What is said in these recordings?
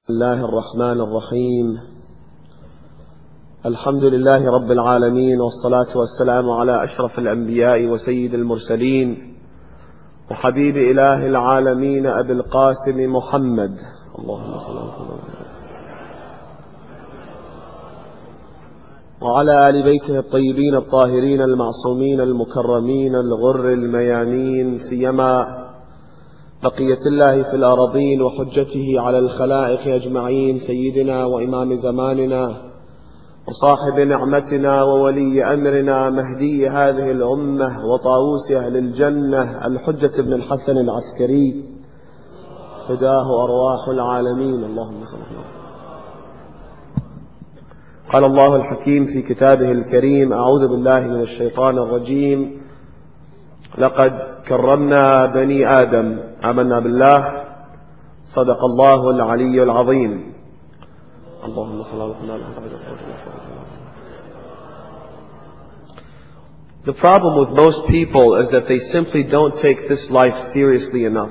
الله الرحمن الرحيم. الحمد لله رب العالمين، والصلاة والسلام على أشرف الأنبياء وسيد المرسلين وحبيب إله العالمين أبي القاسم محمد، اللهم صل على محمد وعلى آل بيته الطيبين الطاهرين المعصومين المكرمين الغر الميامين، سيما بقية الله في الأراضين وحجته على الخلائق أجمعين، سيدنا وإمام زماننا وصاحب نعمتنا وولي أمرنا مهدي هذه الأمة وطاووس أهل الجنة الحجة بن الحسن العسكري، فداه أرواح العالمين، اللهم صل على محمد. قال الله الحكيم في كتابه الكريم: أعوذ بالله من الشيطان الرجيم، لقد كرمنا بني آدم، آمنا بالله، صدق الله العلي العظيم. اللهم صل على محمد. The problem with most people is that they simply don't take this life seriously enough.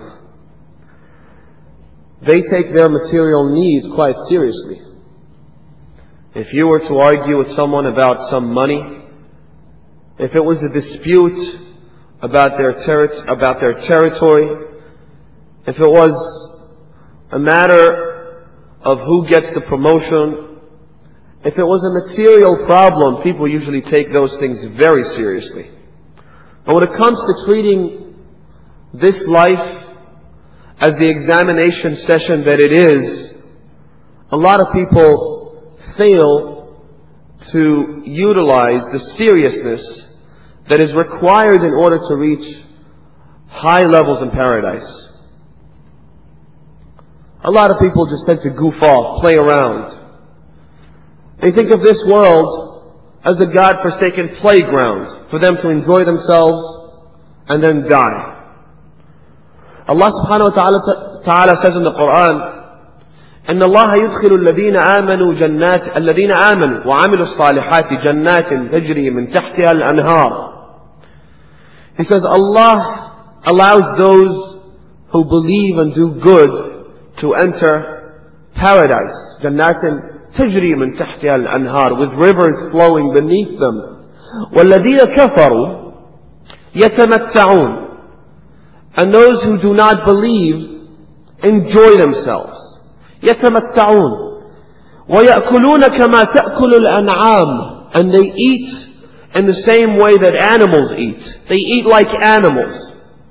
They take their material needs quite seriously. If you were to argue with someone about some money, if it was a dispute about their territory, if it was a matter of who gets the promotion, if it was a material problem, people usually take those things very seriously. But when it comes to treating this life as the examination session that it is, a lot of people fail to utilize the seriousness that is required in order to reach high levels in paradise. A lot of people just tend to goof off, play around. They think of this world as a God-forsaken playground for them to enjoy themselves and then die. Allah subhanahu wa ta'ala says in the Quran, إن الله يدخل الذين آمنوا وعملوا الصالحات جنات تجري من تحتها الأنهار. He says Allah allows those who believe and do good to enter paradise. جنات تجري من تحتها الأنهار, with rivers flowing beneath them. والذين كفروا يتمتعون. And those who do not believe enjoy themselves. يتمتعون ويأكلون كما تأكل الأنعام. And they eat in the same way that animals eat. They eat like animals.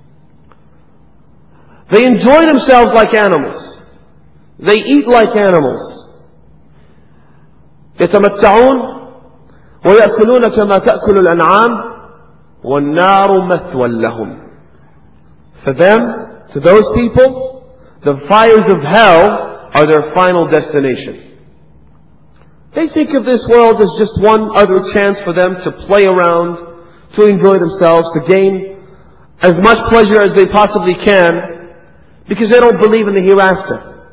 They enjoy themselves like animals. They eat like animals. يتمتعون ويأكلون كما تأكل الأنعام والنار مثوى لهم. For them, to those people, the fires of hell are their final destination. They think of this world as just one other chance for them to play around, to enjoy themselves, to gain as much pleasure as they possibly can, because they don't believe in the hereafter.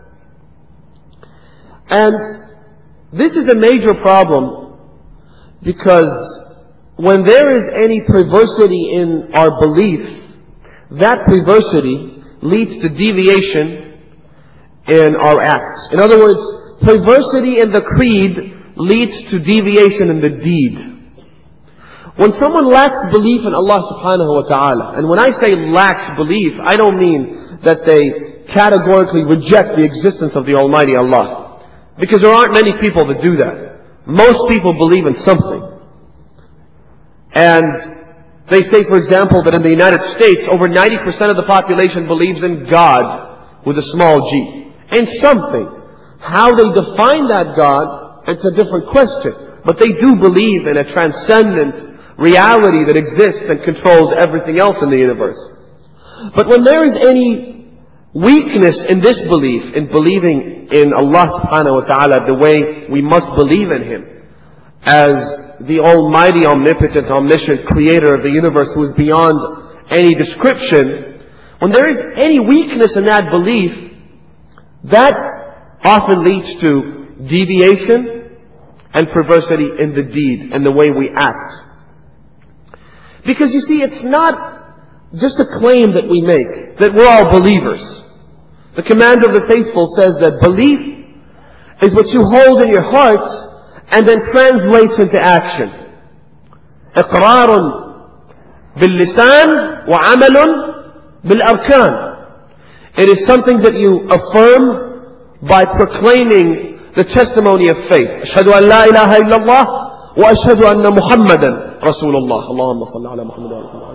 And this is a major problem, because when there is any perversity in our belief, that perversity leads to deviation in our acts. In other words, perversity in the creed leads to deviation in the deed. When someone lacks belief in Allah subhanahu wa ta'ala, and when I say lacks belief, I don't mean that they categorically reject the existence of the Almighty Allah, because there aren't many people that do that. Most people believe in something. And they say, for example, that in the United States, over 90% of the population believes in God with a small g. In something. How they define that God, it's a different question. But they do believe in a transcendent reality that exists and controls everything else in the universe. But when there is any weakness in this belief, in believing in Allah subhanahu wa ta'ala the way we must believe in Him, as the almighty, omnipotent, omniscient creator of the universe who is beyond any description, when there is any weakness in that belief, that often leads to deviation and perversity in the deed and the way we act. Because you see, it's not just a claim that we make, that we're all believers. The commander of the faithful says that belief is what you hold in your heart and then translates into action. إقرار باللسان وعمل بالأركان. It is something that you affirm by proclaiming the testimony of faith. أشهد أن لا إله إلا الله وأشهد أن محمدا رسول الله. اللهم صل على محمد وعلى محمد.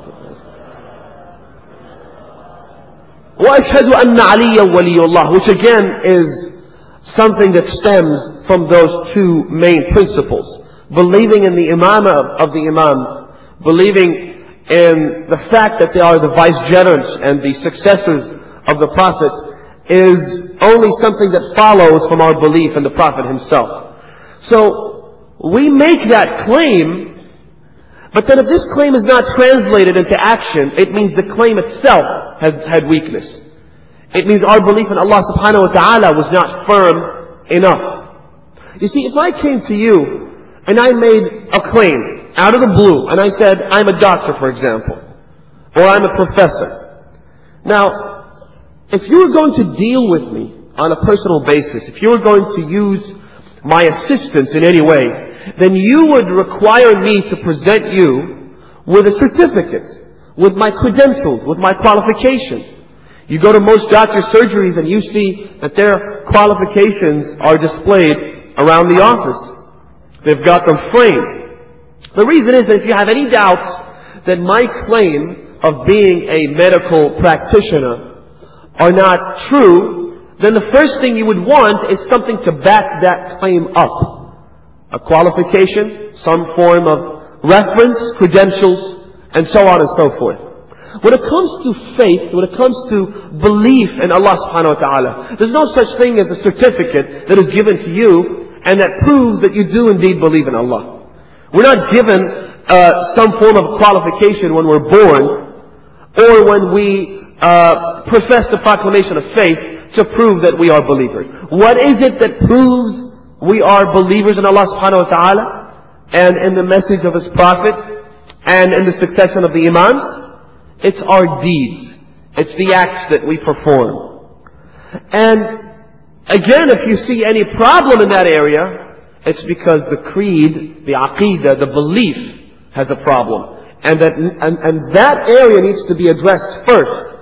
وأشهد أن عليا ولي الله, which again is something that stems from those two main principles. Believing in the imamah of the imams, believing in the fact that they are the vicegerents and the successors of the Prophet, is only something that follows from our belief in the Prophet himself. So we make that claim, but then if this claim is not translated into action, it means the claim itself had weakness. It means our belief in Allah subhanahu wa ta'ala was not firm enough. You see, if I came to you and I made a claim out of the blue, and I said, I'm a doctor, for example, or I'm a professor. Now, if you were going to deal with me on a personal basis, if you were going to use my assistance in any way, then you would require me to present you with a certificate, with my credentials, with my qualifications. You go to most doctor surgeries and you see that their qualifications are displayed around the office. They've got them framed. The reason is that if you have any doubts that my claim of being a medical practitioner are not true, then the first thing you would want is something to back that claim up. A qualification, some form of reference, credentials, and so on and so forth. When it comes to faith, when it comes to belief in Allah subhanahu wa ta'ala, there's no such thing as a certificate that is given to you and that proves that you do indeed believe in Allah. We're not given some form of qualification when we're born or when we profess the proclamation of faith to prove that we are believers. What is it that proves we are believers in Allah subhanahu wa ta'ala and in the message of His Prophet and in the succession of the Imams? It's our deeds. It's the acts that we perform. And again, if you see any problem in that area, it's because the creed, the aqidah, the belief has a problem. And that area needs to be addressed first.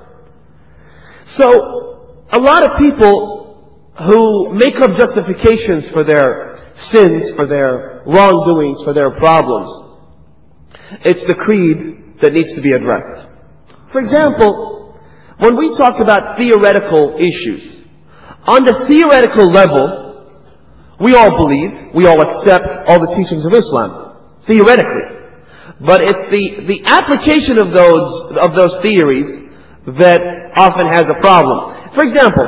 So, a lot of people who make up justifications for their sins, for their wrongdoings, for their problems, it's the creed that needs to be addressed. For example, when we talk about theoretical issues, on the theoretical level, we all believe, we all accept all the teachings of Islam, theoretically. But it's the application of those theories that often has a problem. For example,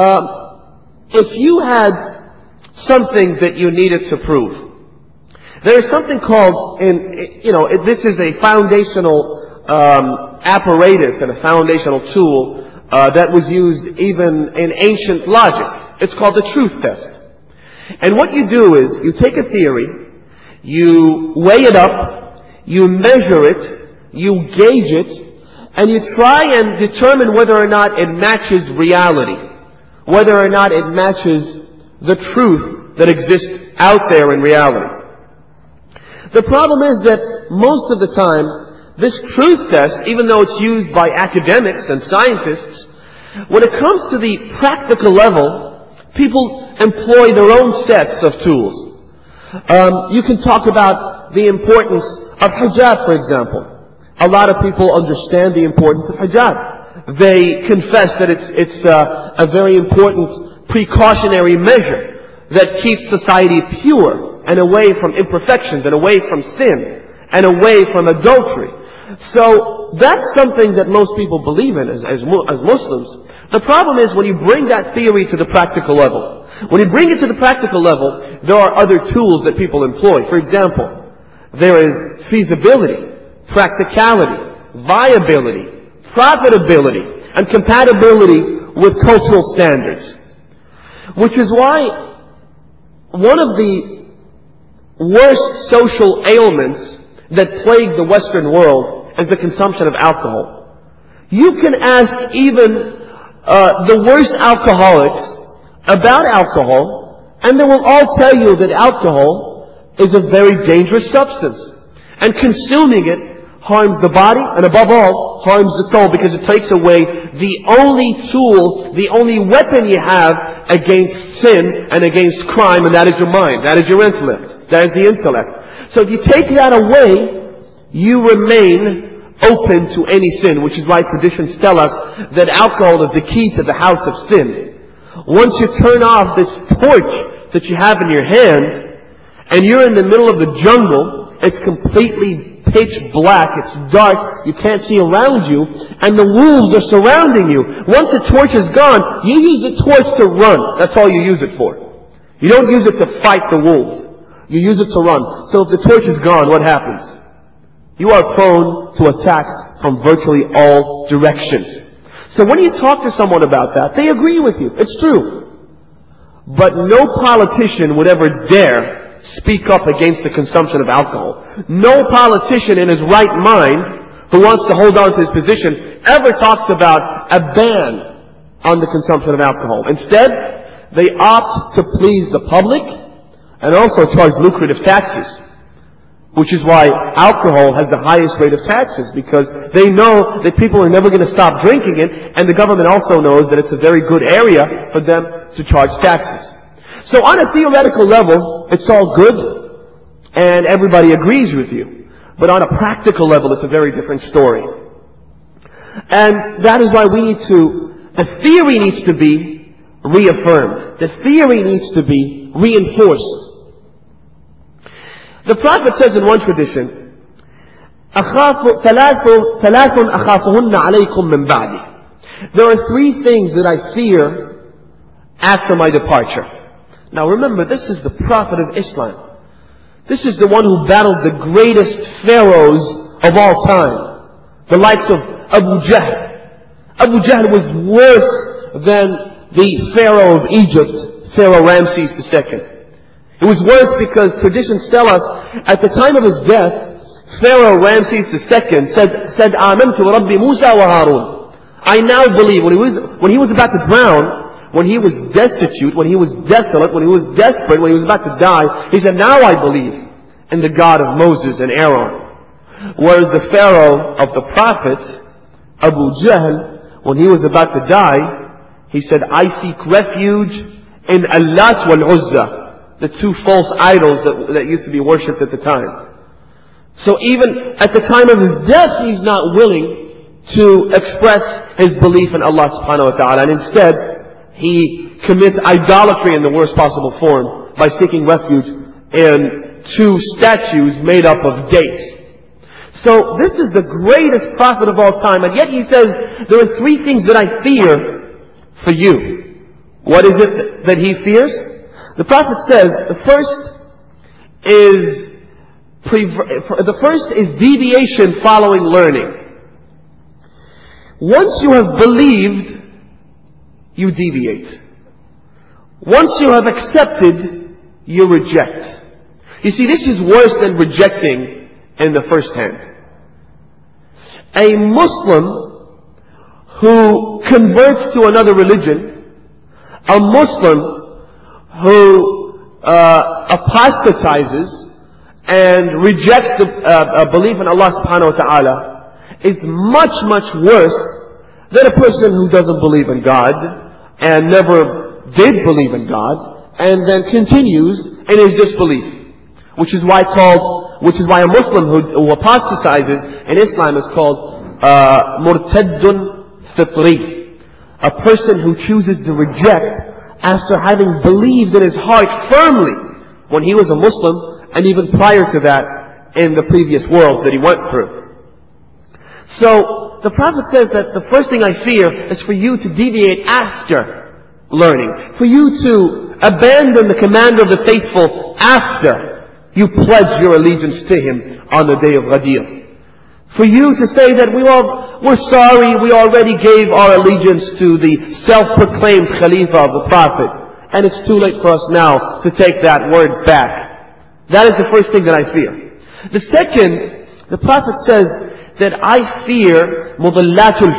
if you had something that you needed to prove, there is something called, this is a foundational apparatus and a foundational tool that was used even in ancient logic. It's called the truth test. And what you do is, you take a theory, you weigh it up, you measure it, you gauge it, and you try and determine whether or not it matches reality, whether or not it matches the truth that exists out there in reality. The problem is that most of the time, this truth test, even though it's used by academics and scientists, when it comes to the practical level, people employ their own sets of tools. You can talk about the importance of hijab, for example. A lot of people understand the importance of hijab. They confess that it's a very important precautionary measure that keeps society pure and away from imperfections and away from sin and away from adultery. So that's something that most people believe in as Muslims. The problem is when you bring that theory to the practical level. When you bring it to the practical level, there are other tools that people employ. For example, there is feasibility, practicality, viability, profitability, and compatibility with cultural standards. Which is why one of the worst social ailments that plague the Western world is the consumption of alcohol. You can ask even the worst alcoholics about alcohol, And they will all tell you that alcohol is a very dangerous substance. And consuming it harms the body, and above all, harms the soul, because it takes away the only tool, the only weapon you have against sin and against crime, and that is your mind, that is your intellect, that is the intellect. So if you take that away, you remain open to any sin, which is why traditions tell us that alcohol is the key to the house of sin. Once you turn off this torch that you have in your hand, and you're in the middle of the jungle, it's completely pitch black, it's dark, you can't see around you, and the wolves are surrounding you. Once the torch is gone, you use the torch to run. That's all you use it for. You don't use it to fight the wolves. You use it to run. So if the torch is gone, what happens? You are prone to attacks from virtually all directions. So when you talk to someone about that, they agree with you. It's true. But no politician would ever dare speak up against the consumption of alcohol. No politician in his right mind who wants to hold on to his position ever talks about a ban on the consumption of alcohol. Instead, they opt to please the public and also charge lucrative taxes, which is why alcohol has the highest rate of taxes, because they know that people are never going to stop drinking it, and the government also knows that it's a very good area for them to charge taxes. So on a theoretical level, it's all good, and everybody agrees with you. But on a practical level, it's a very different story. And that is why the theory needs to be reaffirmed. The theory needs to be reinforced. The Prophet says in one tradition, ثلاث أخافهن عليكم من بعدي. There are three things that I fear after my departure. Now remember, this is the Prophet of Islam. This is the one who battled the greatest pharaohs of all time. The likes of Abu Jahl. Abu Jahl was worse than the Pharaoh of Egypt, Pharaoh Ramses II. It was worse because traditions tell us, at the time of his death, Pharaoh Ramses II said, آمنت برب موسى وهارون. I now believe, when he was about to drown, when he was destitute, when he was desolate, when he was desperate, when he was about to die, he said, now I believe in the God of Moses and Aaron. Whereas the Pharaoh of the prophets, Abu Jahl, when he was about to die, he said, I seek refuge in Allat wal Uzza, the two false idols that used to be worshipped at the time. So even at the time of his death, he's not willing to express his belief in Allah subhanahu wa ta'ala, and instead, he commits idolatry in the worst possible form by seeking refuge in two statues made up of dates. So this is the greatest prophet of all time, and yet he says, there are three things that I fear for you. What is it that he fears? The Prophet says the first is deviation following learning. Once you have believed, you deviate. Once you have accepted, you reject. You see, this is worse than rejecting in the first hand. A Muslim who converts to another religion, a Muslim who apostatizes and rejects the belief in Allah subhanahu wa ta'ala is much, much worse than a person who doesn't believe in God and never did believe in God and then continues in his disbelief. Which is why a Muslim who apostatizes in Islam is called murtaddun fitri. A person who chooses to reject after having believed in his heart firmly when he was a Muslim, and even prior to that in the previous worlds that he went through. So the Prophet says that the first thing I fear is for you to deviate after learning, for you to abandon the commander of the faithful after you pledge your allegiance to him on the day of Ghadir. For you to say that we're sorry, we already gave our allegiance to the self-proclaimed Khalifa of the Prophet, and it's too late for us now to take that word back. That is the first thing that I fear. The second, the Prophet says that I fear mudallatul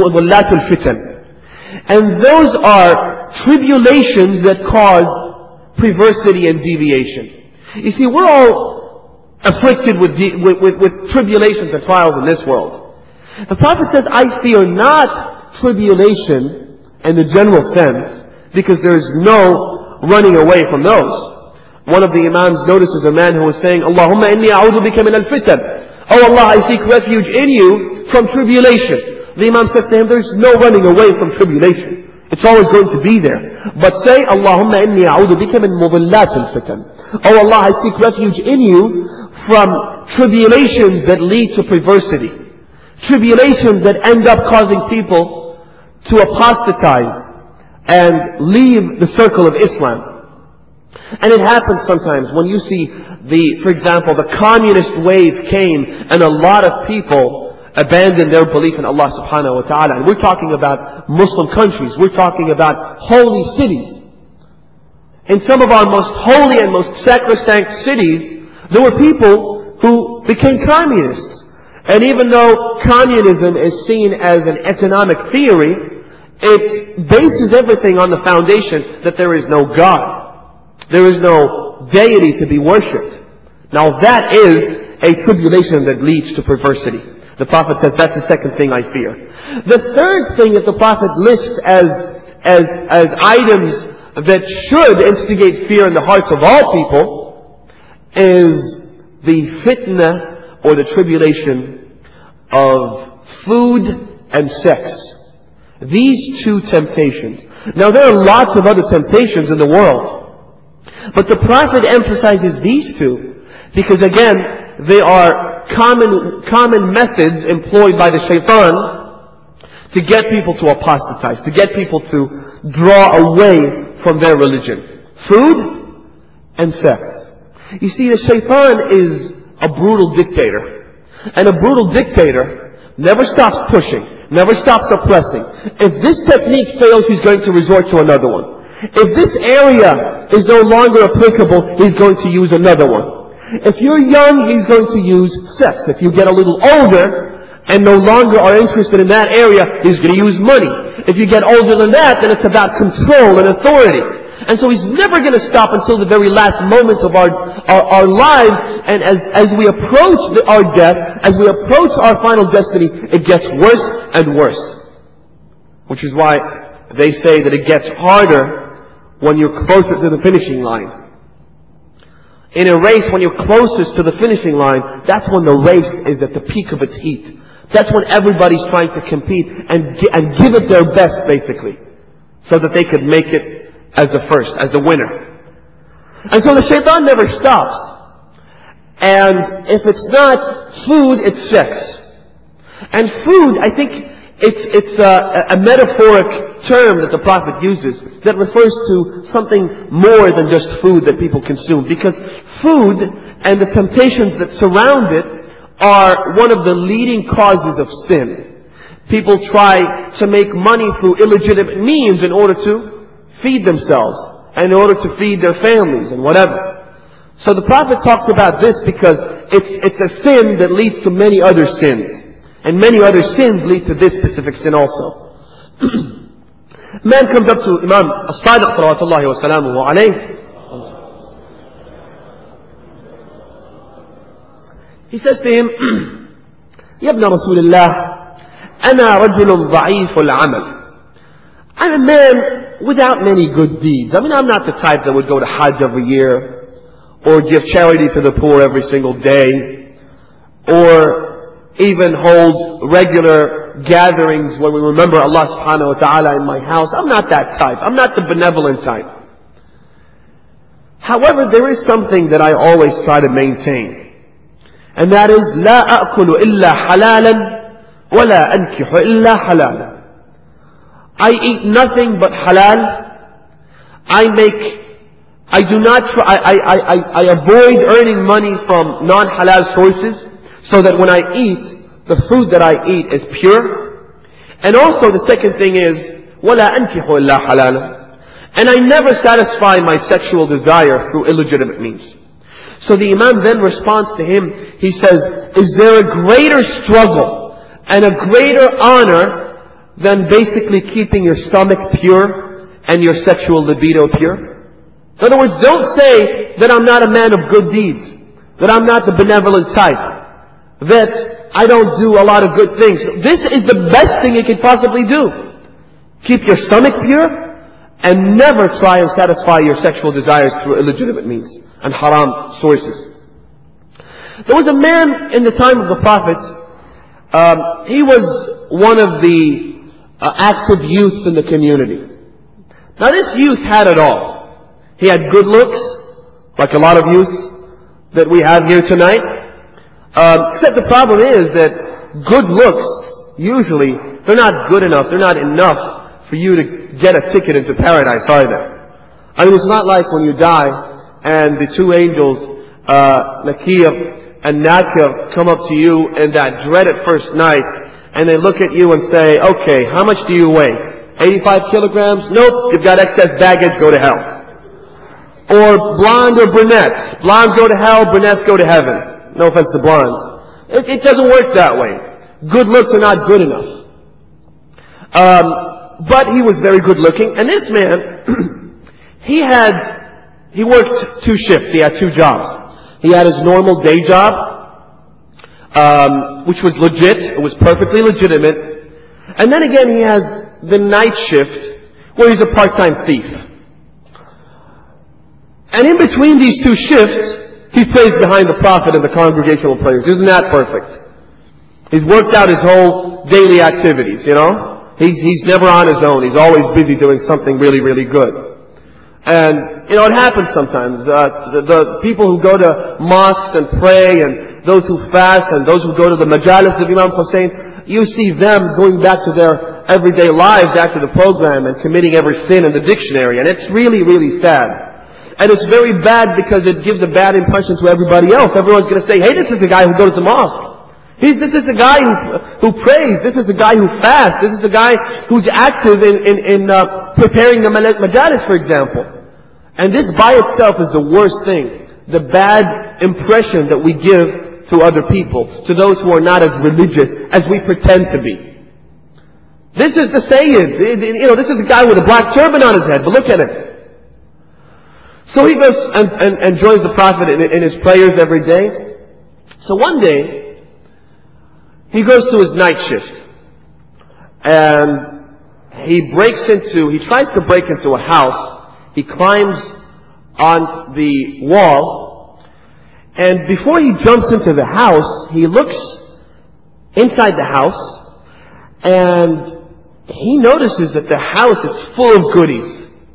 fitan. And those are tribulations that cause perversity and deviation. You see, we're all afflicted with tribulations and trials in this world. The Prophet says, I fear not tribulation in the general sense, because there is no running away from those. One of the Imams notices a man who was saying, Allahumma inni a'udhu bika min al-fitan. Oh Allah, I seek refuge in you from tribulation. The Imam says to him, there's no running away from tribulation. It's always going to be there. But say, Allahumma inni a'udhu bika min mudillat al-fitan. Oh Allah, I seek refuge in you from tribulations that lead to perversity. Tribulations that end up causing people to apostatize and leave the circle of Islam. And it happens sometimes when you see for example, the communist wave came and a lot of people abandoned their belief in Allah subhanahu wa ta'ala. And we're talking about Muslim countries. We're talking about holy cities. In some of our most holy and most sacrosanct cities, there were people who became communists. And even though communism is seen as an economic theory, it bases everything on the foundation that there is no God. There is no deity to be worshipped. Now that is a tribulation that leads to perversity. The Prophet says that's the second thing I fear. The third thing that the Prophet lists as items that should instigate fear in the hearts of all people is the fitna or the tribulation of food and sex. These two temptations. Now there are lots of other temptations in the world, but the Prophet emphasizes these two because again, they are common methods employed by the shaitan to get people to apostatize, to get people to draw away from their religion. Food and sex. You see, the shaitan is a brutal dictator. And a brutal dictator never stops pushing, never stops oppressing. If this technique fails, he's going to resort to another one. If this area is no longer applicable, he's going to use another one. If you're young, he's going to use sex. If you get a little older and no longer are interested in that area, he's going to use money. If you get older than that, then it's about control and authority. And so he's never going to stop until the very last moments of our lives. And as we approach our death, as we approach our final destiny, it gets worse and worse. Which is why they say that it gets harder when you're closer to the finishing line. In a race, when you're closest to the finishing line, that's when the race is at the peak of its heat. That's when everybody's trying to compete and give it their best, basically, so that they could make it as the first, as the winner. And so the shaitan never stops. And if it's not food, it's sex. And food, I think it's a metaphoric term that the Prophet uses that refers to something more than just food that people consume. Because food and the temptations that surround it are one of the leading causes of sin. People try to make money through illegitimate means in order to feed themselves, and in order to feed their families and whatever. So the Prophet talks about this because it's a sin that leads to many other sins. And many other sins lead to this specific sin also. Man comes up to Imam As-Sadiq salawatullahi wa salamuhu alayhi. He says to him, Ya ibn Rasulullah, Ana rajulun dha'iful amal. I'm a man without many good deeds. I mean, I'm not the type that would go to Hajj every year, or give charity to the poor every single day, or even hold regular gatherings where we remember Allah subhanahu wa ta'ala in my house. I'm not that type. I'm not the benevolent type. However, there is something that I always try to maintain. And that is, لا أأكل إلا حلالا ولا أنكح إلا حلالا. I eat nothing but halal. I avoid earning money from non-halal sources, so that when I eat, the food that I eat is pure. And also the second thing is, وَلَا أَنْكِحُ إِلَّا حَلَالًا. And I never satisfy my sexual desire through illegitimate means. So the Imam then responds to him, he says, is there a greater struggle and a greater honor than basically keeping your stomach pure and your sexual libido pure? In other words, don't say that I'm not a man of good deeds, that I'm not the benevolent type, that I don't do a lot of good things. This is the best thing you could possibly do. Keep your stomach pure and never try and satisfy your sexual desires through illegitimate means and haram sources. There was a man in the time of the Prophet. He was one of the active youths in the community. Now this youth had it all. He had good looks, like a lot of youths that we have here tonight. Except the problem is that good looks, usually, they're not good enough, they're not enough for you to get a ticket into paradise either. I mean, it's not like when you die and the two angels, Nakir and Nakir, come up to you in that dreaded first night and they look at you and say, okay, how much do you weigh? 85 kilograms? Nope, you've got excess baggage, go to hell. Or blonde or brunette. Blondes go to hell, brunettes go to heaven. No offense to blondes. It doesn't work that way. Good looks are not good enough. But he was very good looking. And this man, he worked 2 shifts. He had 2 jobs. He had his normal day job, which was legit. It was perfectly legitimate. And then again, he has the night shift, where he's a part-time thief. And in between these 2 shifts, he prays behind the Prophet in the congregational prayers. Isn't that perfect? He's worked out his whole daily activities, you know? He's never on his own. He's always busy doing something really, really good. And, you know, it happens sometimes. The people who go to mosques and pray, and those who fast, and those who go to the majalis of Imam Hussein, you see them going back to their everyday lives after the program and committing every sin in the dictionary. And it's really, really sad. And it's very bad because it gives a bad impression to everybody else. Everyone's going to say, hey, this is a guy who goes to mosque. This is a guy who prays. This is a guy who fasts. This is a guy who's active in preparing the majalis, for example. And this by itself is the worst thing. The bad impression that we give to other people, to those who are not as religious as we pretend to be. This is the Sayyid. You know, this is a guy with a black turban on his head, but look at him. So he goes and joins the Prophet in his prayers every day. So one day, he goes to his night shift. And he tries to break into a house. He climbs on the wall. And before he jumps into the house, he looks inside the house. And he notices that the house is full of goodies.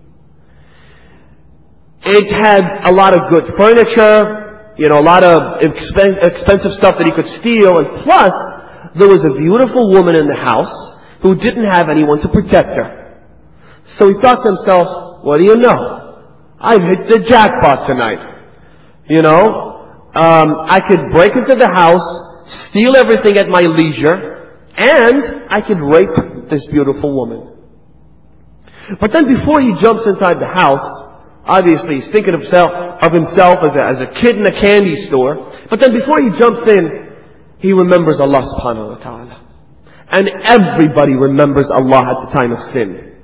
It had a lot of good furniture, you know, a lot of expensive stuff that he could steal. And plus, there was a beautiful woman in the house who didn't have anyone to protect her. So he thought to himself, what do you know? I've hit the jackpot tonight. You know, I could break into the house, steal everything at my leisure, and I could rape this beautiful woman. But then before he jumps inside the house, obviously he's thinking of himself as a kid in a candy store. But then before he jumps in, he remembers Allah subhanahu wa ta'ala. And everybody remembers Allah at the time of sin.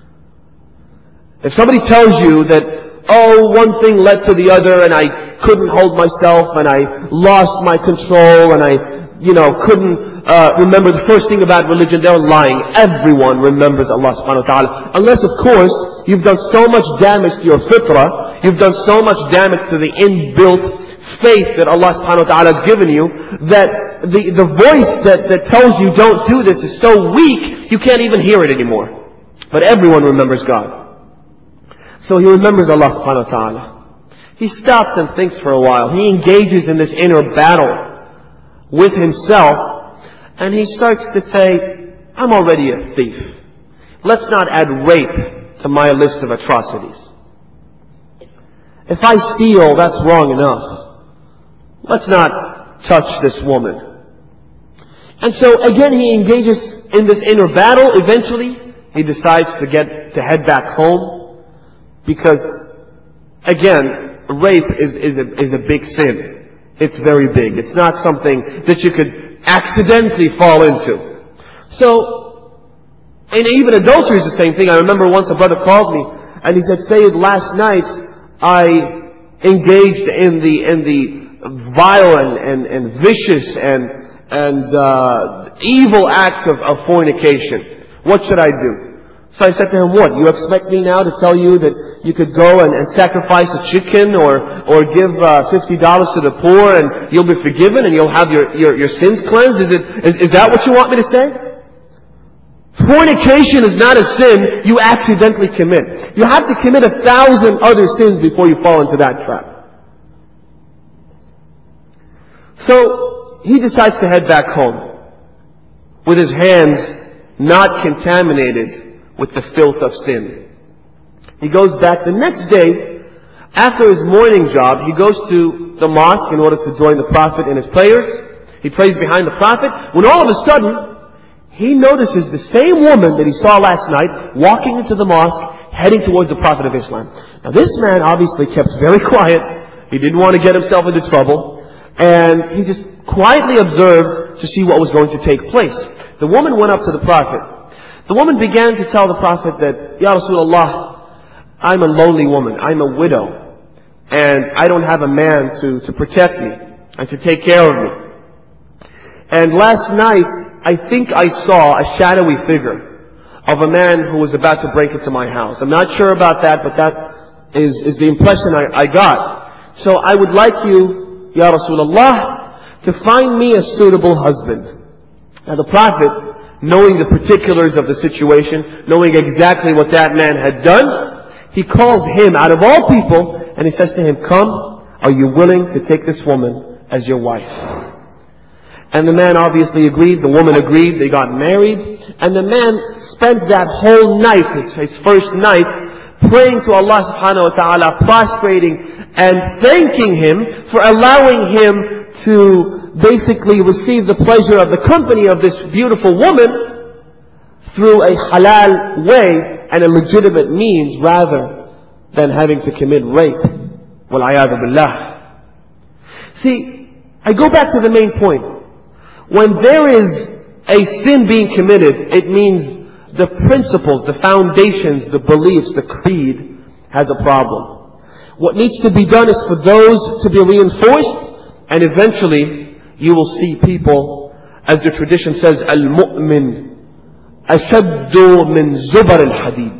If somebody tells you that, oh, one thing led to the other and I couldn't hold myself and I lost my control and I, couldn't remember the first thing about religion, they're lying. Everyone remembers Allah subhanahu wa ta'ala. Unless, of course, you've done so much damage to your fitrah, you've done so much damage to the inbuilt faith that Allah subhanahu wa ta'ala has given you, that the voice that tells you don't do this is so weak, you can't even hear it anymore. But everyone remembers God. So he remembers Allah subhanahu wa ta'ala. He stops and thinks for a while. He engages in this inner battle with himself, and he starts to say, I'm already a thief. Let's not add rape to my list of atrocities. If I steal, that's wrong enough. Let's not touch this woman. And so again he engages in this inner battle. Eventually he decides to head back home, because again, rape is a big sin. It's very big. It's not something that you could accidentally fall into. So, and even adultery is the same thing. I remember once a brother called me and he said, Sayyid, last night I engaged in the vile and vicious and evil act of fornication. What should I do? So I said to him, what? You expect me now to tell you that you could go and sacrifice a chicken or give $50 to the poor and you'll be forgiven and you'll have your sins cleansed? Is that what you want me to say? Fornication is not a sin you accidentally commit. You have to commit 1,000 other sins before you fall into that trap. So he decides to head back home with his hands not contaminated with the filth of sin. He goes back the next day. After his morning job, he goes to the mosque in order to join the Prophet in his prayers. He prays behind the Prophet, when all of a sudden he notices the same woman that he saw last night walking into the mosque, heading towards the Prophet of Islam. Now this man obviously kept very quiet. He didn't want to get himself into trouble, and he just quietly observed to see what was going to take place. The woman went up to the Prophet. The woman began to tell the Prophet that, Ya Rasulullah, I'm a lonely woman, I'm a widow, and I don't have a man to protect me and to take care of me. And last night, I think I saw a shadowy figure of a man who was about to break into my house. I'm not sure about that, but that is the impression I got. So I would like you, Ya Rasulullah, to find me a suitable husband. Now the Prophet, knowing the particulars of the situation, knowing exactly what that man had done, he calls him out of all people and he says to him, come, are you willing to take this woman as your wife? And the man obviously agreed, the woman agreed, they got married, and the man spent that whole night, his first night, praying to Allah subhanahu wa ta'ala, prostrating and thanking Him for allowing him to basically receive the pleasure of the company of this beautiful woman through a halal way and a legitimate means rather than having to commit rape. Wal-'iyadhu billah. See, I go back to the main point. When there is a sin being committed, it means the principles, the foundations, the beliefs, the creed has a problem. What needs to be done is for those to be reinforced, and eventually you will see people, as the tradition says, al-mu'min ashaddu min zubar al-hadid.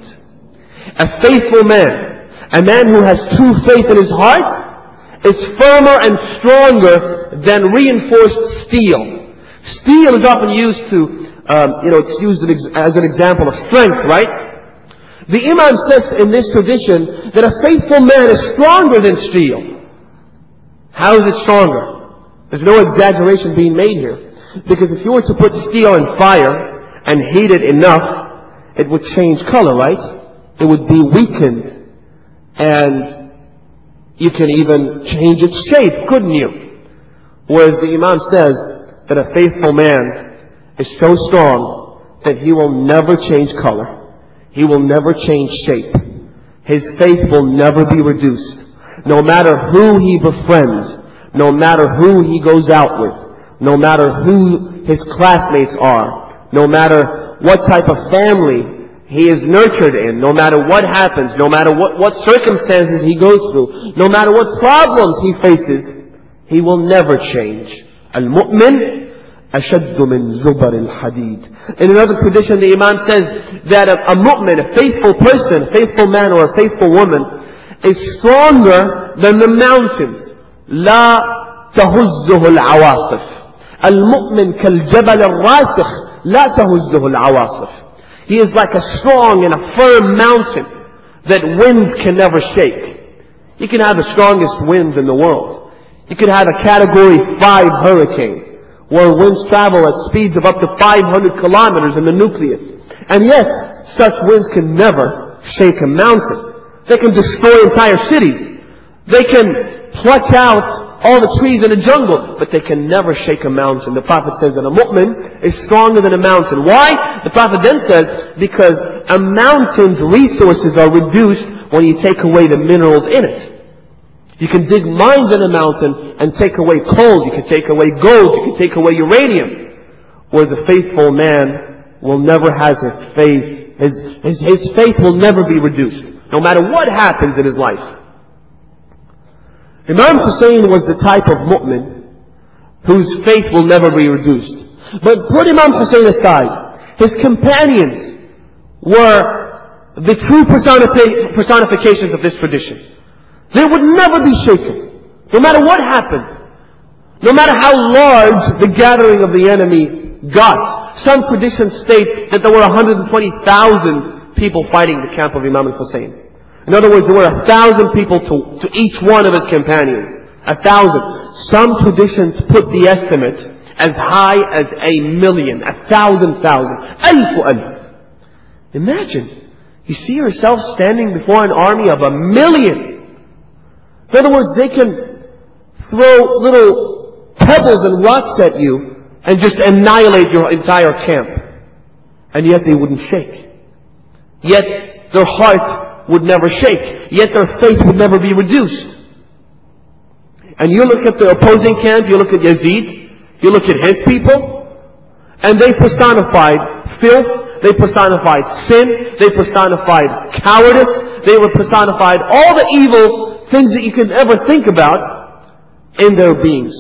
A faithful man, a man who has true faith in his heart, is firmer and stronger than reinforced steel. Steel is often used to, it's used as an example of strength, right? The Imam says in this tradition that a faithful man is stronger than steel. How is it stronger? There's no exaggeration being made here. Because if you were to put steel in fire and heat it enough, it would change color, right? It would be weakened. And you can even change its shape, couldn't you? Whereas the Imam says that a faithful man is so strong that he will never change color. He will never change shape. His faith will never be reduced. No matter who he befriends, no matter who he goes out with, no matter who his classmates are, no matter what type of family he is nurtured in, no matter what happens, no matter what circumstances he goes through, no matter what problems he faces, he will never change. Al-mu'min ashaddu min zubar al-hadid. In another tradition, the Imam says that a mu'min, a faithful person, a faithful man or a faithful woman, is stronger than the mountains. لا تهزه العواصف. المؤمن كالجبل الراسخ لا تهزه العواصف. He is like a strong and a firm mountain that winds can never shake. You can have the strongest winds in the world. You could have a category 5 hurricane, where winds travel at speeds of up to 500 kilometers in the nucleus. And yet, such winds can never shake a mountain. They can destroy entire cities. They can pluck out all the trees in a jungle, but they can never shake a mountain. The Prophet says that a mu'min is stronger than a mountain. Why? The Prophet then says, because a mountain's resources are reduced when you take away the minerals in it. You can dig mines in a mountain and take away coal, you can take away gold, you can take away uranium. Whereas a faithful man will never have his faith, his faith will never be reduced, no matter what happens in his life. Imam Hussein was the type of mu'min whose faith will never be reduced. But put Imam Hussein aside. His companions were the true personifications of this tradition. They would never be shaken, no matter what happened. No matter how large the gathering of the enemy got. Some traditions state that there were 120,000 people fighting the camp of Imam al-Hussein. In other words, there were 1,000 people to each one of his companions. 1,000. Some traditions put the estimate as high as 1,000,000, 1,000,000, alf. Imagine, you see yourself standing before an army of 1,000,000. In other words, they can throw little pebbles and rocks at you and just annihilate your entire camp. And yet they wouldn't shake. Yet their heart would never shake. Yet their faith would never be reduced. And you look at the opposing camp, you look at Yazid, you look at his people, and they personified filth, they personified sin, they personified cowardice, they were personified all the evil things that you could ever think about in their beings.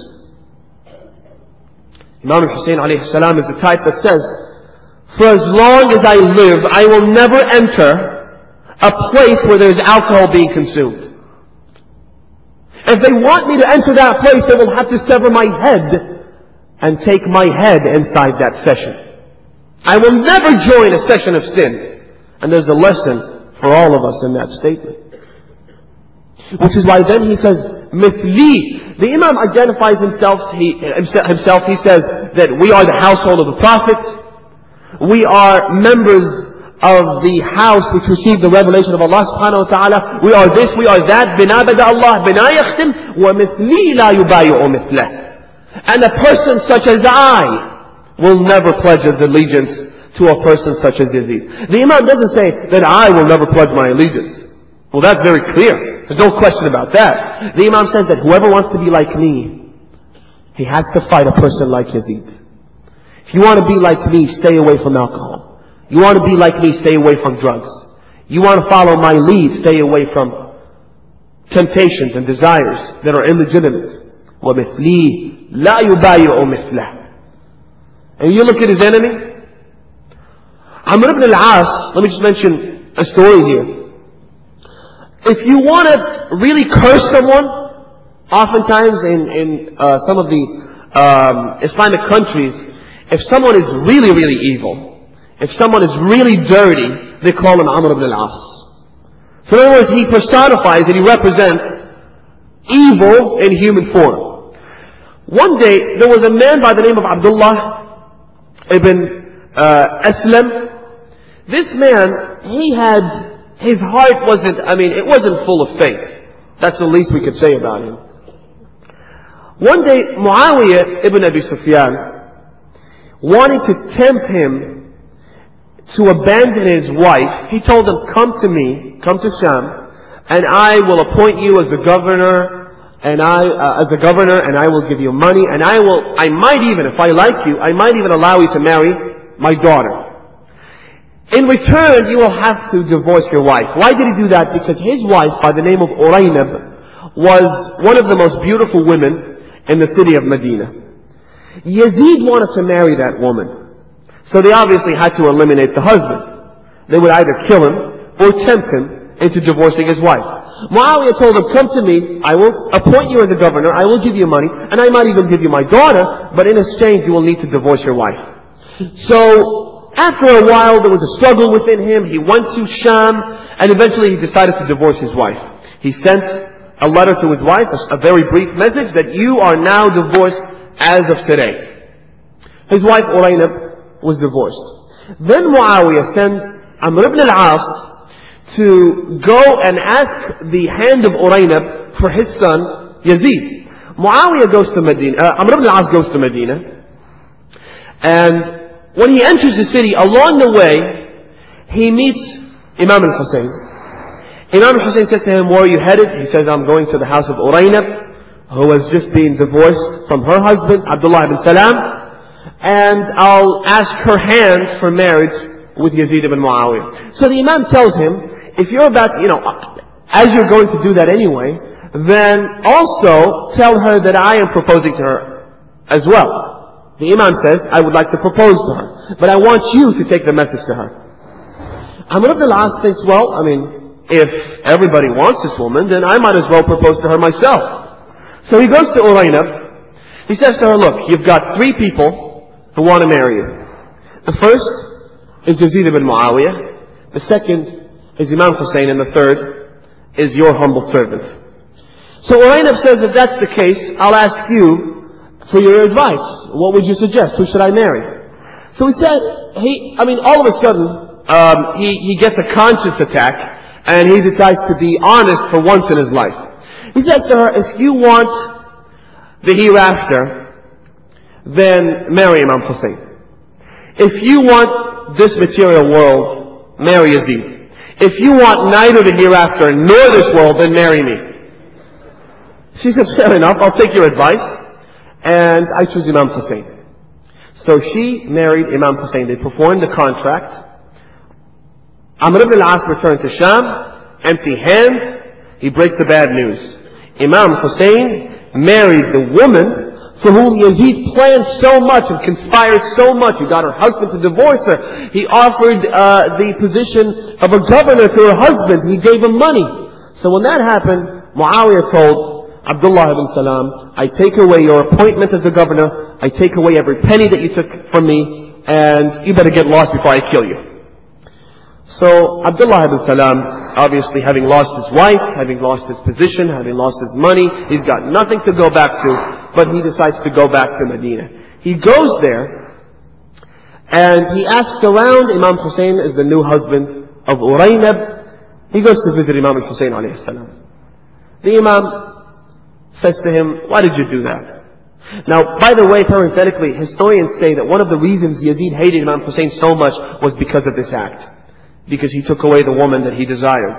Imam al-Hussein alayhi salam is the type that says, for as long as I live, I will never enter a place where there is alcohol being consumed. If they want me to enter that place, they will have to sever my head and take my head inside that session. I will never join a session of sin. And there's a lesson for all of us in that statement. Which is why then he says, mithli. The Imam identifies himself. He says that we are the household of the Prophet. We are members of the house which received the revelation of Allah subhanahu wa ta'ala. We are this, we are that. Bina bada Allah, bina yakhtim. Wa mithli la yubayi'u mithlah. And a person such as I will never pledge his allegiance to a person such as Yazid. The Imam doesn't say that I will never pledge my allegiance. Well, that's very clear. There's no question about that. The Imam says that whoever wants to be like me, he has to fight a person like Yazid. If you want to be like me, stay away from alcohol. You want to be like me, stay away from drugs. You want to follow my lead, stay away from temptations and desires that are illegitimate. وَمِثْلِي لَا يُبَايِعُ مِثْلَهُ. And you look at his enemy, Amr ibn al-As. Let me just mention a story here. If you want to really curse someone, oftentimes in some of the Islamic countries, if someone is really, really evil, if someone is really dirty, they call him Amr ibn al-As. So in other words, he personifies and he represents evil in human form. One day, there was a man by the name of Abdullah ibn Aslam. This man, his heart wasn't, it wasn't full of faith. That's the least we could say about him. One day, Muawiyah ibn Abi Sufyan wanted to tempt him to abandon his wife. He told him, come to me, come to Sham, and I will appoint you as a governor, and I will give you money, and I might even, if I like you, I might even allow you to marry my daughter. In return, you will have to divorce your wife. Why did he do that? Because his wife, by the name of Uraynab, was one of the most beautiful women in the city of Medina. Yazid wanted to marry that woman. So they obviously had to eliminate the husband. They would either kill him or tempt him into divorcing his wife. Muawiyah told him, come to me, I will appoint you as a governor, I will give you money, and I might even give you my daughter, but in exchange you will need to divorce your wife. So, after a while there was a struggle within him. He went to Sham, and eventually he decided to divorce his wife. He sent a letter to his wife, a very brief message, that you are now divorced as of today. His wife Uraynab was divorced. Then Muawiyah sends Amr ibn al-As to go and ask the hand of Uraynab for his son Yazid. Muawiyah goes to Medina, Amr ibn al-As goes to Medina, and when he enters the city, along the way, he meets Imam al-Hussein. Imam al-Hussein says to him, where are you headed? He says, I'm going to the house of Uraynab, who has just been divorced from her husband, Abdullah ibn Salam, and I'll ask her hand for marriage with Yazid ibn Muawiyah. So the Imam tells him, if you're about, as you're going to do that anyway, then also tell her that I am proposing to her as well. The Imam says, I would like to propose to her, but I want you to take the message to her. Amr ibn al-As thinks, well, if everybody wants this woman, then I might as well propose to her myself. So he goes to Uraynab. He says to her, look, you've got 3 people who want to marry you. The first is Yazid ibn Muawiyah. The second is Imam Hussein. And the third is your humble servant. So Uraynab says, if that's the case, I'll ask you for your advice. What would you suggest? Who should I marry? So he said, all of a sudden, he gets a conscience attack, and he decides to be honest for once in his life. He says to her, if you want the hereafter, then marry Imam Hussein. If you want this material world, marry Yazid. If you want neither the hereafter nor this world, then marry me. She said, fair enough, I'll take your advice, and I choose Imam Hussein. So she married Imam Hussein. They performed the contract. Amr ibn al-As returned to Sham, empty-handed. He breaks the bad news. Imam Hussein married the woman for whom Yazid planned so much and conspired so much. He got her husband to divorce her. He offered the position of a governor to her husband. He gave him money. So when that happened, Muawiyah told Abdullah ibn Salam, I take away your appointment as a governor. I take away every penny that you took from me, and you better get lost before I kill you. So Abdullah ibn Salam, obviously having lost his wife, having lost his position, having lost his money, he's got nothing to go back to, but he decides to go back to Medina. He goes there, and he asks around. Imam Hussein is the new husband of Uraynab. He goes to visit Imam al-Hussein alayhi salam. The Imam says to him, why did you do that? Now, by the way, parenthetically, historians say that one of the reasons Yazid hated Imam Hussein so much was because of this act. Because he took away the woman that he desired.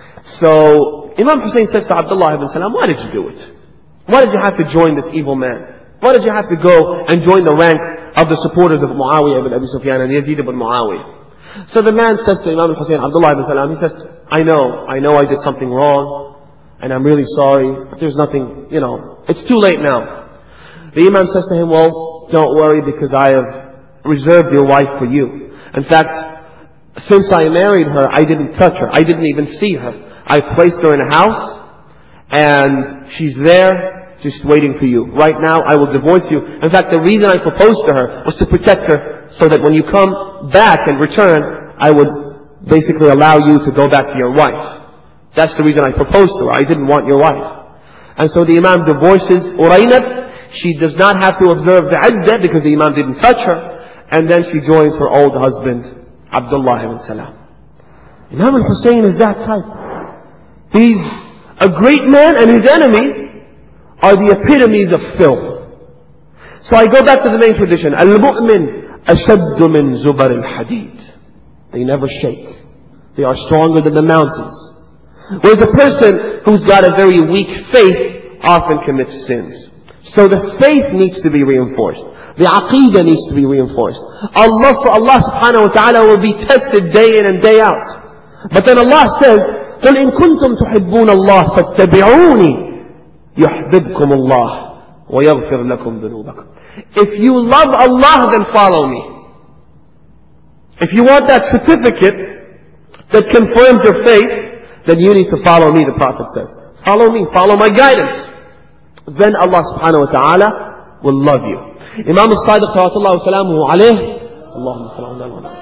So, Imam Hussein says to Abdullah ibn Salam, why did you do it? Why did you have to join this evil man? Why did you have to go and join the ranks of the supporters of Muawiyah ibn Abi Sufyan and Yazid ibn Muawiyah? So the man says to Imam Hussein, Abdullah ibn Salam, he says, I know I did something wrong, and I'm really sorry, but there's nothing, it's too late now. The Imam says to him, well, don't worry, because I have reserved your wife for you. In fact, since I married her, I didn't touch her. I didn't even see her. I placed her in a house, and she's there, just waiting for you. Right now, I will divorce you. In fact, the reason I proposed to her was to protect her, so that when you come back and return, I would basically allow you to go back to your wife. That's the reason I proposed to her. I didn't want your wife. And so the Imam divorces Uraynab. She does not have to observe the iddah because the Imam didn't touch her. And then she joins her old husband, Abdullah ibn Salam. Imam al-Hussein is that type. He's a great man, and his enemies are the epitomes of filth. So I go back to the main tradition. Al-Mu'min ashaddu min zubar al-hadid. They never shake. They are stronger than the mountains. Whereas a person who's got a very weak faith often commits sins. So the faith needs to be reinforced. The aqeedah needs to be reinforced. Allah subhanahu wa ta'ala will be tested day in and day out. But then Allah says, قُلْ إِن كُنْتُمْ تُحِبُّونَ اللَّهَ فَاتَّبِعُونِي يُحْبِبْكُمُ اللَّهُ وَيَغْفِرْ لَكُمْ ذُنُوبَكُمْ. If you love Allah, then follow me. If you want that certificate that confirms your faith, then you need to follow me, the Prophet says. Follow me, follow my guidance. Then Allah subhanahu wa ta'ala will love you. Imam al-Sadiq sallallahu salamuhu alayhi, Allahumma sallallahu alayhi.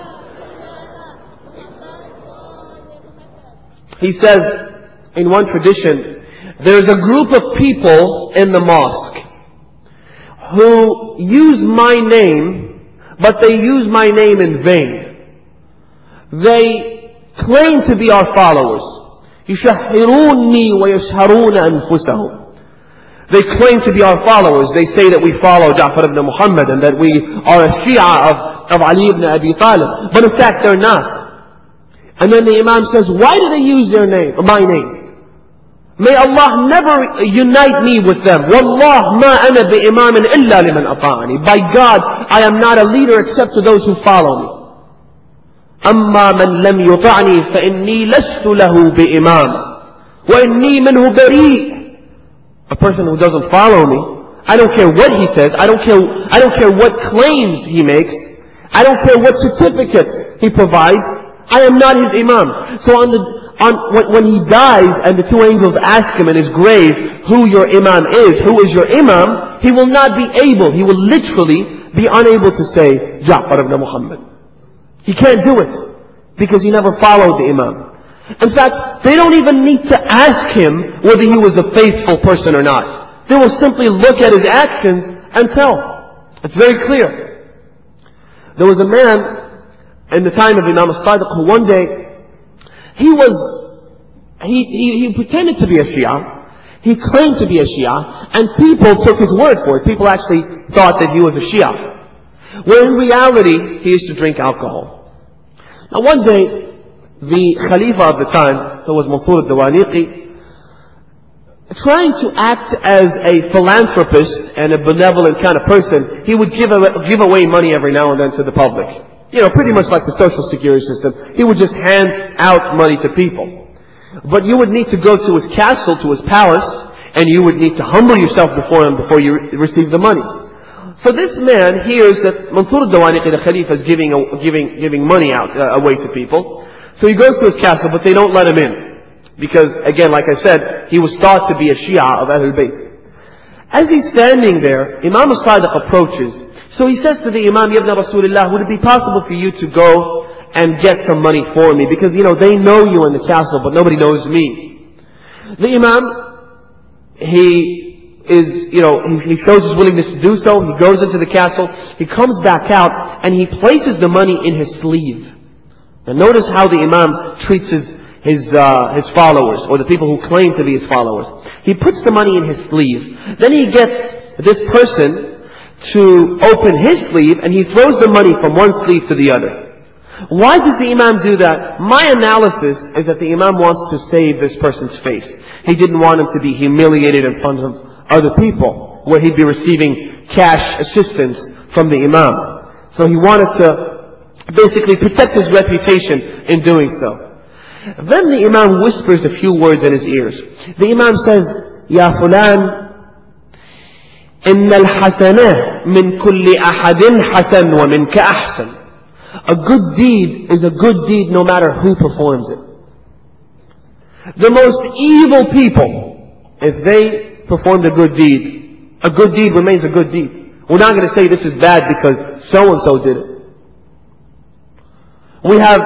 He says, in one tradition, there's a group of people in the mosque who use my name, but they use my name in vain. They claim to be our followers. يشهروني ويشهرون أنفسهم. They claim to be our followers. They say that we follow Ja'far ibn Muhammad and that we are a Shia of Ali ibn Abi Talib. But in fact they're not. And then the Imam says, why do they use their name, my name? May Allah never unite me with them. Wallah ma ana bi imamin illa liman ata'ani. By God, I am not a leader except to those who follow me. أما من لم يطعني فإني لست له بإمام وَإِنِّي مِنْهُ بَرِيءٌ. A person who doesn't follow me, I don't care what he says, I don't care what claims he makes, I don't care what certificates he provides, I am not his imam. So when he dies and the two angels ask him in his grave who your imam is, who is your imam, he will not be able, he will literally be unable to say Ja'far ibn Muhammad. He can't do it because he never followed the imam. In fact, they don't even need to ask him whether he was a faithful person or not. They will simply look at his actions and tell. It's very clear. There was a man in the time of Imam al-Sadiq who one day, he pretended to be a Shia. He claimed to be a Shia, and people took his word for it. People actually thought that he was a Shia. Where in reality, he used to drink alcohol. Now one day, the Khalifa of the time, who was Mansur al-Dawaniqi, trying to act as a philanthropist and a benevolent kind of person, he would give away money every now and then to the public. You know, pretty much like the social security system. He would just hand out money to people. But you would need to go to his castle, to his palace, and you would need to humble yourself before him before you receive the money. So this man hears that Mansur al-Dawaniqi, the Khalifa, is giving money away to people. So he goes to his castle, but they don't let him in. Because, again, like I said, he was thought to be a Shia of Ahlul Bayt. As he's standing there, Imam al-Sadiq approaches. So he says to the Imam, Ya ibn Rasulullah, would it be possible for you to go and get some money for me? Because, they know you in the castle, but nobody knows me. The Imam, he shows his willingness to do so. He goes into the castle. He comes back out, and he places the money in his sleeve. And notice how the Imam treats his followers, or the people who claim to be his followers. He puts the money in his sleeve. Then he gets this person to open his sleeve, and he throws the money from one sleeve to the other. Why does the Imam do that? My analysis is that the Imam wants to save this person's face. He didn't want him to be humiliated in front of other people, where he'd be receiving cash assistance from the Imam. So he wanted to basically protect his reputation in doing so. Then the Imam whispers a few words in his ears. The Imam says, Ya fulan, inna al-hasanah min kulli ahadin hasan wa minka ahsan. A good deed is a good deed no matter who performs it. The most evil people, if they performed a good deed remains a good deed. We're not going to say this is bad because so-and-so did it. We have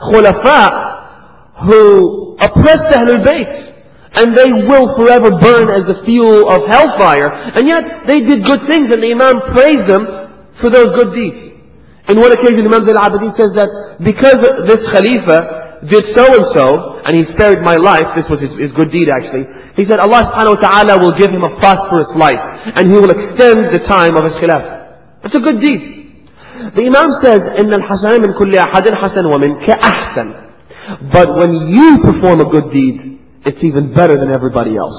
khulafa who oppressed Ahlul Bayt, and they will forever burn as the fuel of hellfire, and yet they did good things, and the Imam praised them for those good deeds. In one occasion, Imam Zayn al-Abidin says that because this Khalifa did so-and-so, and he spared my life, this was his good deed actually, he said Allah subhanahu wa ta'ala will give him a prosperous life, and he will extend the time of his khilaf. It's a good deed. The Imam says, إِنَّ الْحَسَنَ مِنْ كُلِّ أَحَدٍ حَسَنٌ وَمِنْكَ أَحْسَنٌ. But when you perform a good deed, it's even better than everybody else.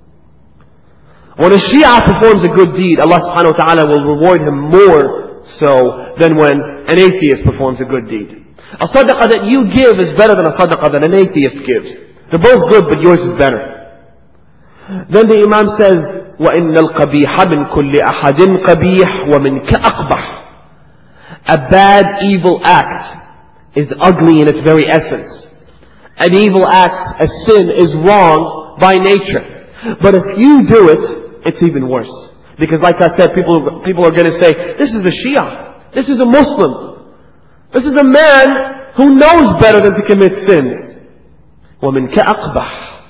When a Shia performs a good deed, Allah subhanahu wa ta'ala will reward him more so than when an atheist performs a good deed. A sadaqah that you give is better than a sadaqah that an atheist gives. They're both good, but yours is better. Then the Imam says, وَإِنَّ الْقَبِيحَ مِنْ كُلِّ أَحَدٍ قَبِيحٌ وَمِنْكَ أَقْبَحٌ. A bad, evil act is ugly in its very essence. An evil act, a sin, is wrong by nature. But if you do it, it's even worse. Because like I said, people are going to say, this is a Shia. This is a Muslim. This is a man who knows better than to commit sins. وَمِنْكَ أَقْبَحٌ.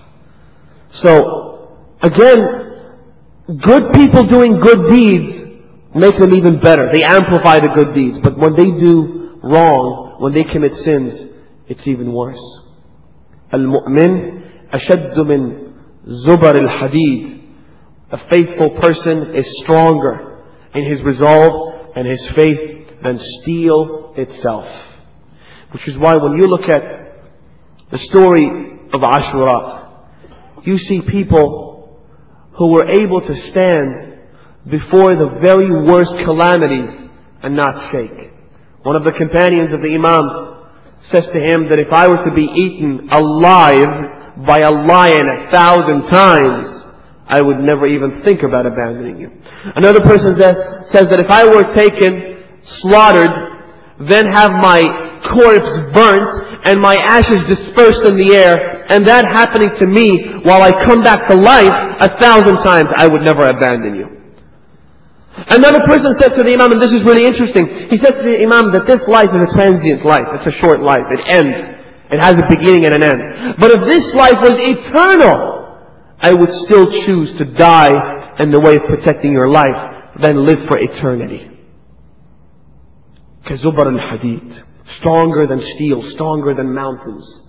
So, again, good people doing good deeds make them even better. They amplify the good deeds. But when they do wrong, when they commit sins, it's even worse. Al-mu'min ashaddu min zubar al-hadid. A faithful person is stronger in his resolve and his faith than steel itself. Which is why when you look at the story of Ashura, you see people who were able to stand before the very worst calamities and not shake. One of the companions of the Imam says to him that if I were to be eaten alive by a lion 1,000 times, I would never even think about abandoning you. Another person says that if I were taken, slaughtered, then have my corpse burnt and my ashes dispersed in the air, and that happening to me while I come back to life 1,000 times, I would never abandon you. Another person said to the Imam, and this is really interesting, he says to the Imam that this life is a transient life, it's a short life, it ends. It has a beginning and an end. But if this life was eternal, I would still choose to die in the way of protecting your life than live for eternity. كَزُبَرَ الْحَدِيدِ, stronger than steel, stronger than mountains.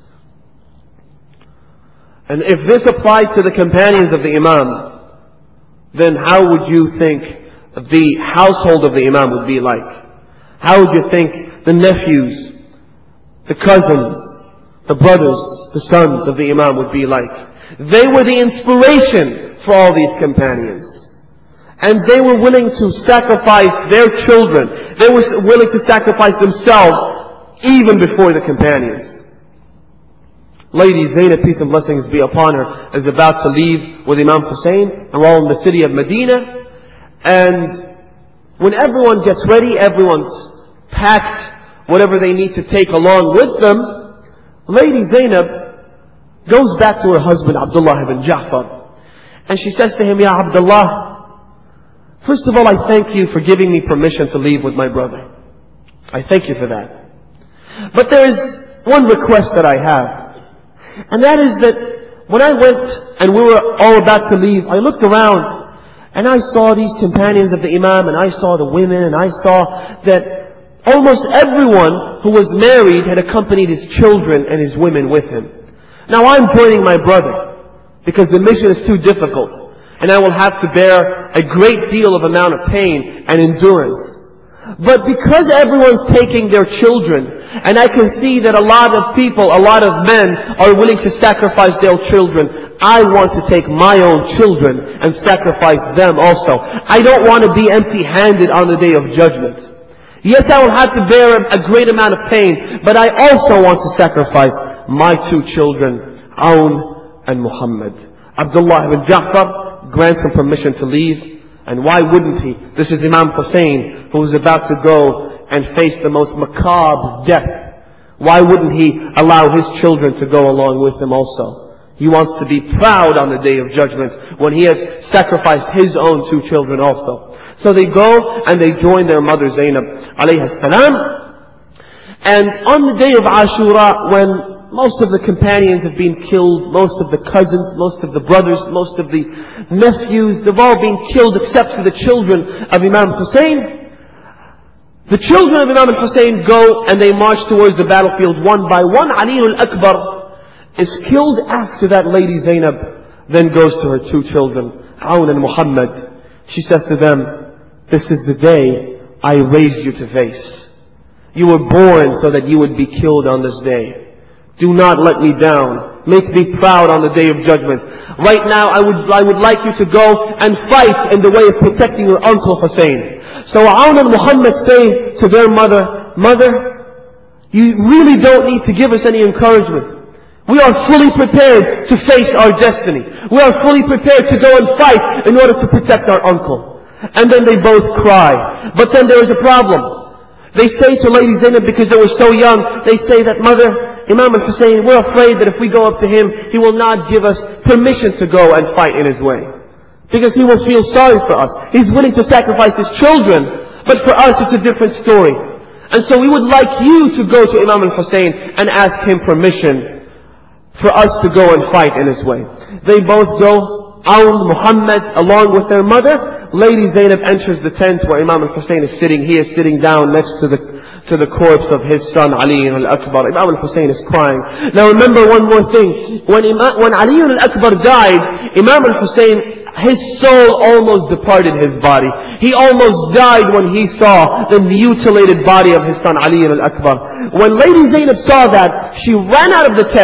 And if this applied to the companions of the Imam, then how would you think the household of the Imam would be like? How would you think the nephews, the cousins, the brothers, the sons of the Imam would be like? They were the inspiration for all these companions. And they were willing to sacrifice their children. They were willing to sacrifice themselves even before the companions. Lady Zainab, peace and blessings be upon her, is about to leave with Imam Hussein, and we're all in the city of Medina. And when everyone gets ready, everyone's packed whatever they need to take along with them, Lady Zainab goes back to her husband Abdullah ibn Ja'far, and she says to him, Ya Abdullah, first of all, I thank you for giving me permission to leave with my brother. I thank you for that. But there is one request that I have, and that is that when I went and we were all about to leave, I looked around and I saw these companions of the Imam, and I saw the women, and I saw that almost everyone who was married had accompanied his children and his women with him. Now I'm joining my brother because the mission is too difficult, and I will have to bear a great deal of amount of pain and endurance. But because everyone's taking their children, and I can see that a lot of people, a lot of men are willing to sacrifice their children, I want to take my own children and sacrifice them also. I don't want to be empty-handed on the day of judgment. Yes, I will have to bear a great amount of pain, but I also want to sacrifice my two children, Aoun and Muhammad. Abdullah ibn Ja'far grants him permission to leave. And why wouldn't he? This is Imam Hussein, who is about to go and face the most macabre death. Why wouldn't he allow his children to go along with him also? He wants to be proud on the day of judgment when he has sacrificed his own two children also. So they go and they join their mother Zainab alayhi salam. And on the day of Ashura, when most of the companions have been killed, most of the cousins, most of the brothers, most of the nephews, they've all been killed except for the children of Imam Hussein. The children of Imam Hussein go and they march towards the battlefield one by one. Ali al-Akbar is killed. After that, Lady Zainab then goes to her two children, Aoun and Muhammad. She says to them, this is the day I raised you to face. You were born so that you would be killed on this day. Do not let me down. Make me proud on the day of judgment. Right now, I would like you to go and fight in the way of protecting your uncle Hussein. So Aoun and Muhammad say to their mother, Mother, you really don't need to give us any encouragement. We are fully prepared to face our destiny. We are fully prepared to go and fight in order to protect our uncle. And then they both cry. But then there is a problem. They say to Lady Zainab, because they were so young, they say that, Mother, Imam al-Hussein, we're afraid that if we go up to him, he will not give us permission to go and fight in his way. Because he will feel sorry for us. He's willing to sacrifice his children, but for us it's a different story. And so we would like you to go to Imam al-Hussein and ask him permission for us to go and fight in his way. They both go, Aoun, Muhammad, along with their mother. Lady Zainab enters the tent where Imam al-Hussein is sitting. He is sitting down next to the corpse of his son Ali al-Akbar. Imam al-Hussein is crying. Now remember one more thing. When Ali al-Akbar died, Imam al-Hussein, his soul almost departed his body. He almost died when he saw the mutilated body of his son Ali al-Akbar. When Lady Zainab saw that, she ran out of the tent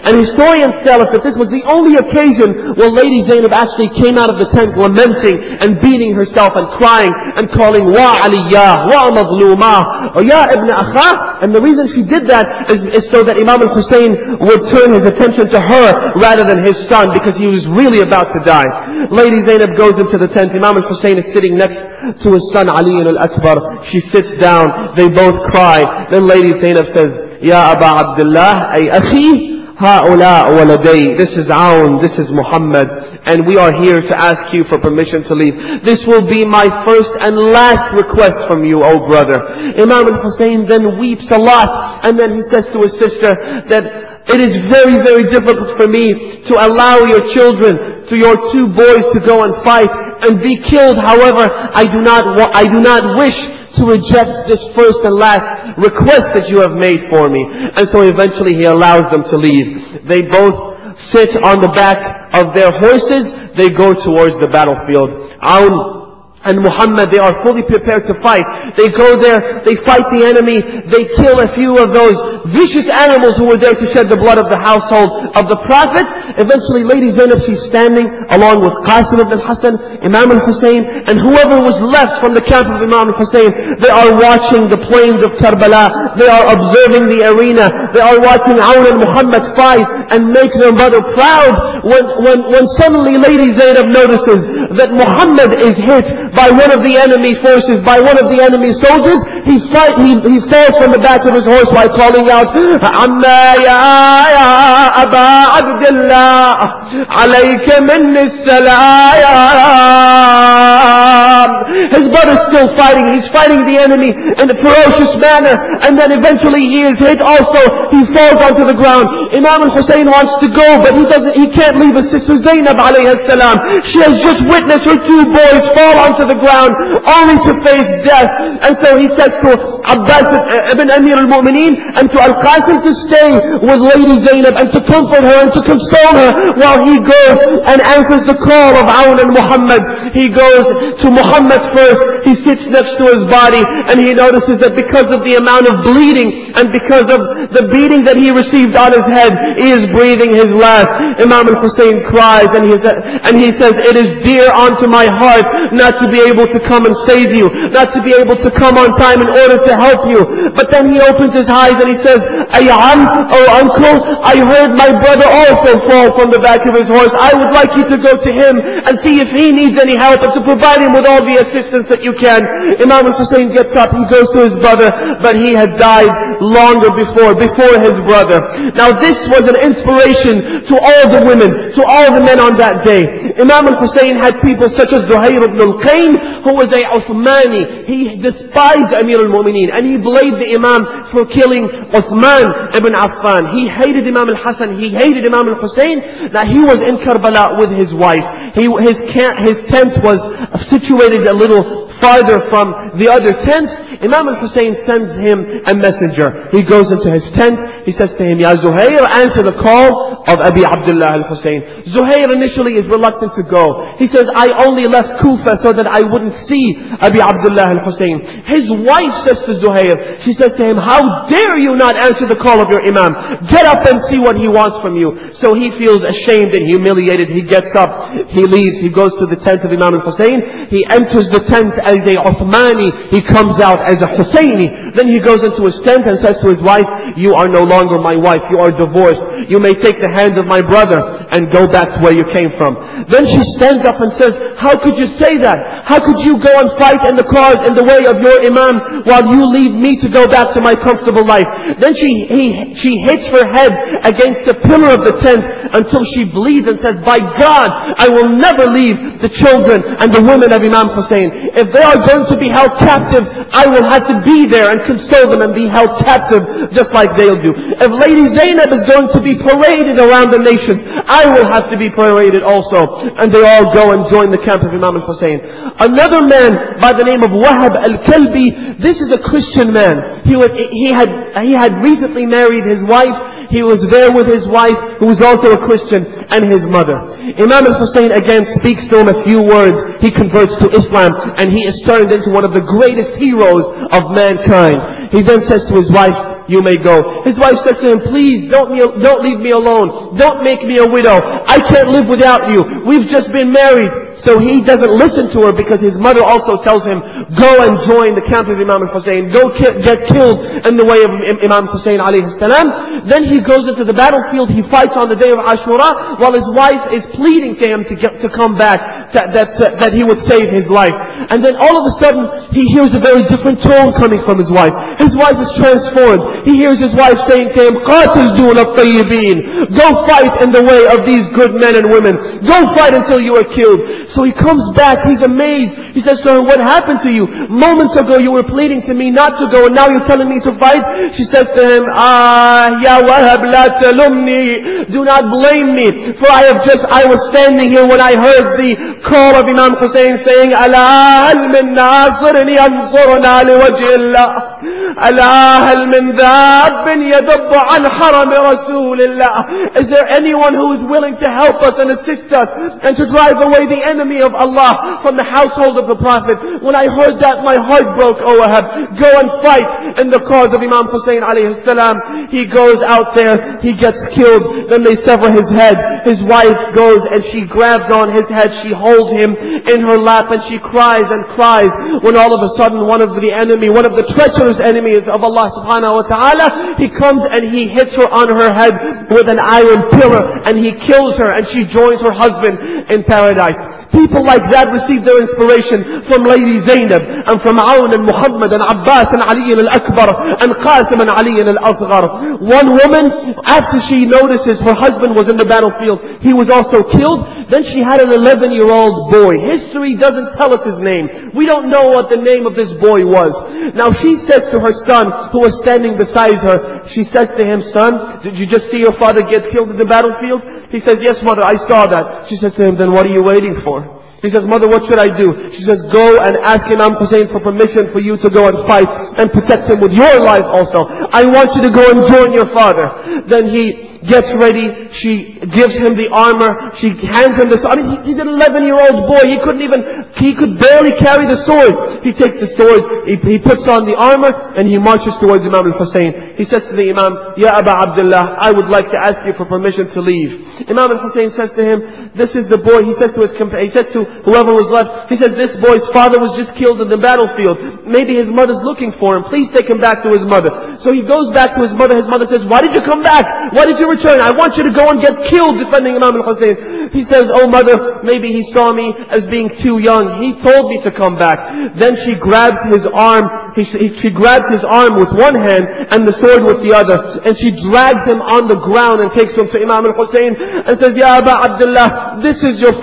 And historians tell us that this was the only occasion where Lady Zainab actually came out of the tent lamenting and beating herself and crying and calling, Wa aliyah, wa mazlumah, or ya ibn akha. And the reason she did that is so that Imam al-Hussein would turn his attention to her rather than his son, because he was really about to die. Lady Zainab goes into the tent. Imam al-Hussein is sitting next to his son Ali al-Akbar. She sits down. They both cry. Then Lady Zainab says, Ya Aba Abdullah, ay akhi, ha'ula waladay. This is Aoun, this is Muhammad, and we are here to ask you for permission to leave. This will be my first and last request from you, O brother. Imam al-Hussein then weeps a lot, and then he says to his sister that it is very, very difficult for me to allow your children, to your two boys, to go and fight and be killed. However, I do not wish to reject this first and last request that you have made for me. And so eventually he allows them to leave. They both sit on the back of their horses. They go towards the battlefield. Aoun and Muhammad, they are fully prepared to fight. They go there, they fight the enemy, they kill a few of those vicious animals who were there to shed the blood of the household of the Prophet. Eventually Lady Zainab, she's standing along with Qasim ibn al-Hasan, Imam al-Hussein, and whoever was left from the camp of Imam al-Hussein. They are watching the plains of Karbala. They are observing the arena. They are watching Aoun and Muhammad fight and make their mother proud. When suddenly Lady Zainab notices that Muhammad is hit by one of the enemy forces, by one of the enemy soldiers, he falls from the back of his horse while calling out, Amma ya Aba Abdullah, alayka minni salam. His brother's still fighting. He's fighting the enemy in a ferocious manner, and then eventually he is hit also. He falls onto the ground. Imam al-Hussein wants to go, but he can't leave his sister Zainab alayhi salam. She has just witnessed her two boys fall onto the ground only to face death. And so he says to Abbas ibn Amir al-Mu'mineen and to Al-Qasim to stay with Lady Zainab and to comfort her and to console her, while he goes and answers the call of Aoun and Muhammad. He goes to Muhammad first. He sits next to his body, and he notices that because of the amount of bleeding and because of the beating that he received on his head, he is breathing his last. Imam al-Hussein cries and he says, it is dear unto my heart not to be able to come and save you, not to be able to come on time in order to help you. But then he opens his eyes and he says, Ayam, oh uncle, I heard my brother also fall from the back of his horse. I would like you to go to him and see if he needs any help and to provide him with all the assistance that you can. Imam al-Hussein gets up, he goes to his brother, but he had died longer before his brother. Now this was an inspiration to all the women, to all the men on that day. Imam al-Hussein had people such as Zuhair ibn al-Qayn, who was a Uthmani. He despised Amir al-Mu'mineen, and he blamed the Imam for killing Uthman ibn Affan. He hated Imam al-Hasan, he hated Imam al-Hussein. Now he was in Karbala with his wife. His tent was situated a little farther from the other tents. Imam al-Hussein sends him a messenger. He goes into his tent. He says to him, Ya Zuhair, answer the call of Abi Abdullah al-Hussein. Zuhair initially is reluctant to go. He says, I only left Kufa so that I wouldn't see Abi Abdullah al-Hussein. His wife says to Zuhair, she says to him, how dare you not answer the call of your Imam? Get up and see what he wants from you. So he feels ashamed and humiliated. He gets up, he leaves, he goes to the tent of Imam al-Hussein. He enters the tent as a Uthmani, he comes out as a Husseini. Then he goes into his tent and says to his wife, you are no longer my wife, you are divorced. You may take the hand of my brother and go back to where you came from. Then she stands up and says, how could you say that? How could you go and fight in the cause, in the way of your Imam, while you leave me to go back to my comfortable life? Then she hits her head against the pillar of the tent until she bleeds and says, by God, I will never leave the children and the women of Imam Hussein. If they are going to be held captive, I will have to be there and console them and be held captive just like they'll do. If Lady Zainab is going to be paraded around the nations, I will have to be paraded also. And they all go and join the camp of Imam al-Hussein. Another man by the name of Wahab al-Kalbi, this is a Christian man. He had recently married his wife. He was there with his wife, who was also a Christian, and his mother. Imam al-Hussein again speaks to him a few words. He converts to Islam, and he is turned into one of the greatest heroes of mankind. He then says to his wife, you may go. His wife says to him, please don't leave me alone. Don't make me a widow. I can't live without you. We've just been married. So he doesn't listen to her because his mother also tells him, go and join the camp of Imam al-Hussein. Go get killed in the way of Imam Hussein alayhi salam. Then he goes into the battlefield. He fights on the day of Ashura while his wife is pleading to him to come back, that he would save his life. And then all of a sudden he hears a very different tone coming from his wife. His wife is transformed. He hears his wife saying to him, قَاتِلْ دُونَ الطَّيِّبِينَ. Go fight in the way of these good men and women. Go fight until you are killed. So he comes back, he's amazed. He says to her, what happened to you? Moments ago you were pleading to me not to go, and now you're telling me to fight? She says to him, Ya Wahab la talumni. Do not blame me, for I was standing here when I heard the call of Imam Hussein saying, Ala hal min nasirin yansurna liwajhillah. Ala hal min dhabbin yadabbu an haram Rasulillah. Is there anyone who is willing to help us and assist us and to drive away the enemy of Allah from the household of the Prophet? When I heard that, my heart broke, O Wahab. Go and fight in the cause of Imam Hussein alayhi salam. He goes out there, he gets killed, then they sever his head. His wife goes and she grabs on his head, she holds him in her lap and she cries and cries, when all of a sudden one of the treacherous enemies of Allah subhanahu wa ta'ala, he comes and he hits her on her head with an iron pillar and he kills her, and she joins her husband in paradise. People like that receive their inspiration from Lady Zainab and from Aun and Muhammad and Abbas and Ali al-Akbar and Qasim and Ali al-Asghar. One woman, after she notices her husband was in the battlefield, he was also killed, then she had an 11-year-old boy. History doesn't tell us his name. We don't know what the name of this boy was. Now she says to her son, who was standing beside her, she says to him, son, did you just see your father get killed in the battlefield? He says, yes mother, I saw that. She says to him, then what are you waiting for? He says, mother, what should I do? She says, go and ask Imam Hussein for permission for you to go and fight and protect him with your life also. I want you to go and join your father. Then he gets ready, she gives him the armor, she hands him the sword. He's an 11-year-old boy, he could barely carry the sword. He takes the sword, he puts on the armor, and he marches towards Imam al-Hussein. He says to the Imam, Ya Aba Abdullah, I would like to ask you for permission to leave. Imam al-Hussein says to him, this is the boy. He says to whoever was left, he says, this boy's father was just killed in the battlefield. Maybe his mother's looking for him. Please take him back to his mother. So he goes back to his mother. His mother says, why did you come back? Why did you return? I want you to go and get killed defending Imam al-Hussein. He says, oh mother, maybe he saw me as being too young. He told me to come back. Then she grabs his arm. She grabs his arm with one hand and the sword with the other. And she drags him on the ground and takes him to Imam al-Hussein and says, Ya Aba Abdullah, this is your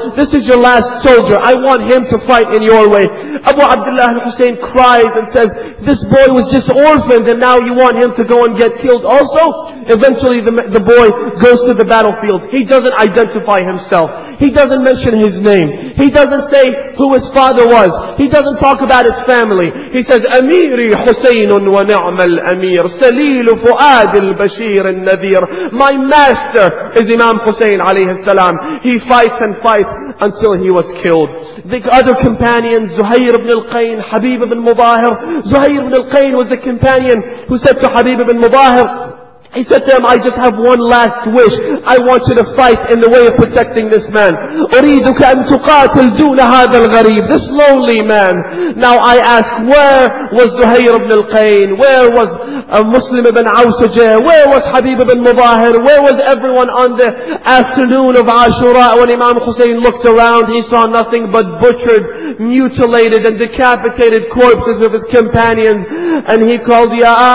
last soldier. I want him to fight in your way. Abu Abdullah al-Hussein cries and says, this boy was just orphaned and now you want him to go and get killed also? Eventually the boy goes to the battlefield. He doesn't identify himself. He doesn't mention his name. He doesn't say who his father was. He doesn't talk about his family. He says, Amiri Husaynun wa ni'mal amir, Salil Fuad al-Bashir al-Nadir. My master is Imam Hussein alayhi salam. He fights and fights until he was killed. The other companions, Zuhair ibn al-Qayn, Habib ibn Mudahir. Zuhair ibn al-Qayn was the companion who said to Habib ibn Mudahir, he said to him, I just have one last wish. I want you to fight in the way of protecting this man. أريدك أن تقاتل دون هذا الغريب, this lonely man. Now I ask, where was Zuhair ibn al-Qayn? Where was Muslim ibn Awsajah? Where was Habib ibn Mudahir? Where was everyone on the afternoon of Ashura? When Imam Hussein looked around, he saw nothing but butchered, mutilated and decapitated corpses of his companions. And he called,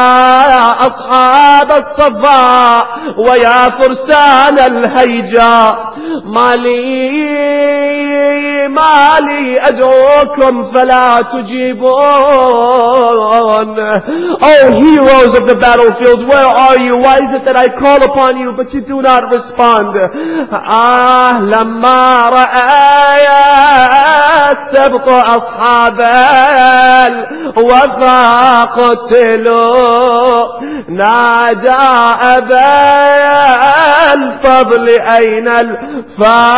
Ya Ashab al-Safa ويا فرسان الهيجاء مالي أدعوكم فلا تجيبون. Oh heroes of the battlefield, where are you? Why is it that I call upon you but you do not respond? لما رأى السبط أصحاب الوفا قتلوا نادى أبا الفضل أين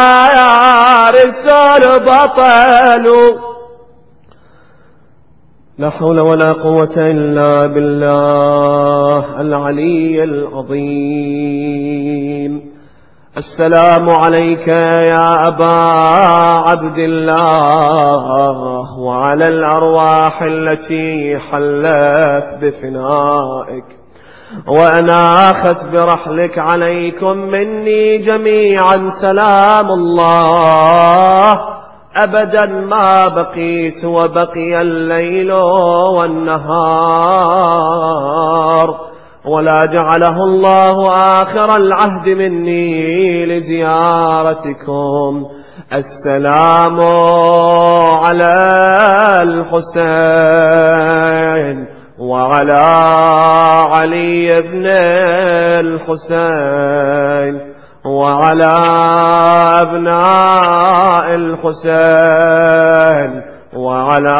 الفارس البطل. لا حول ولا قوة إلا بالله العلي العظيم. السلام عليك يا أبا عبد الله وعلى الأرواح التي حلت بفنائك، وأنا أخذت برحلك عليكم مني جميعا سلام الله أبدا ما بقيت وبقي الليل والنهار، ولا جعله الله آخر العهد مني لزيارتكم. السلام على الحسين وعلى علي بن الحسين وعلى أبناء الحسين وعلى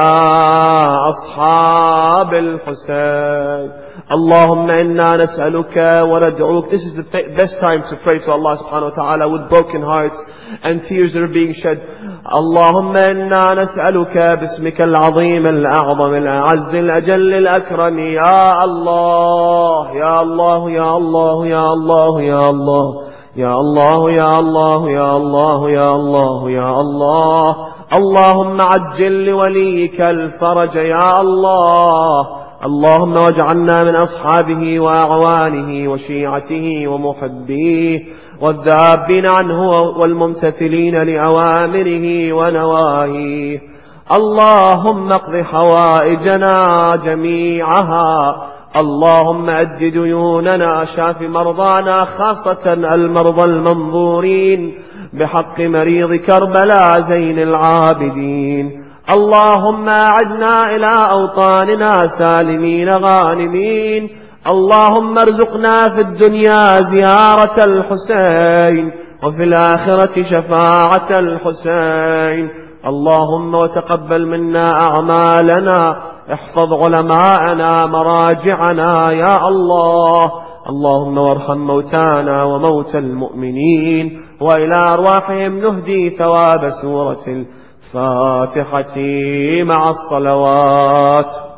أصحاب الحسين. اللهم إنا نسألك وندعوك. This is the best time to pray to Allah subhanahu wa ta'ala with broken hearts and tears that are being shed. اللهم إنا نسألك باسمك العظيم الأعظم الأعز الأجل الأكرم يا الله يا الله يا الله يا الله يا الله يا الله يا الله يا الله يا الله يا الله. اللهم عجل لوليك الفرج يا الله. اللهم واجعلنا من أصحابه وأعوانه وشيعته ومحبيه والذابين عنه والممتثلين لأوامره ونواهيه. اللهم اقض حوائجنا جميعها. اللهم أد ديوننا، شاف مرضانا خاصة المرضى المنظورين بحق مريض كربلاء زين العابدين. اللهم أعدنا إلى أوطاننا سالمين غانمين. اللهم ارزقنا في الدنيا زيارة الحسين وفي الآخرة شفاعة الحسين. اللهم وتقبل منا أعمالنا، احفظ علماءنا مراجعنا يا الله. اللهم وارحم موتانا وموتى المؤمنين، وإلى أرواحهم نهدي ثواب سورة الفاتحة مع الصلوات.